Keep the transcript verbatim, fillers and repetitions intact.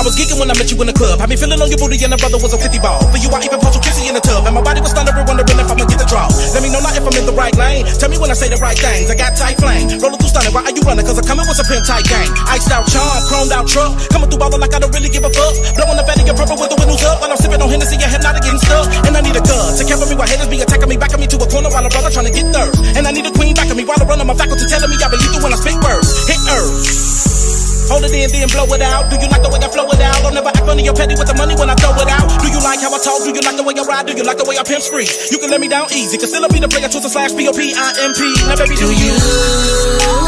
I was geeking when I met you in the club. Had me feeling on your booty and the brother was a fifty ball. For you I even posted kissy in the tub. And my body was thundering, wondering if I'ma get the draw. Let me know now if I'm in the right lane. Tell me when I say the right things. I got tight flame. Rolling through stunning, why are you running? Cause I'm coming with some pimp tight gang. Iced out charm, chromed out truck. Coming through ballin' like I don't really give a fuck. Blowing the fatty and purple with the windows up. While I'm sipping on Hennessy, your head not getting stuck. And I need a gun to cover me while haters be attacking me. Backing me to a corner while a brother trying to get third. And I need a queen backing me while I run on my faculty telling me I believe it when I spit words. Hit earth. Hold it in, then blow it out. Do you like the way I flow it out? Don't never act funny or petty with the money when I throw it out. Do you like how I talk? Do you like the way I ride? Do you like the way I pimp spree? You can let me down easy, cause still I'll be the player, choose a slash P O P I M P. Now baby, do you?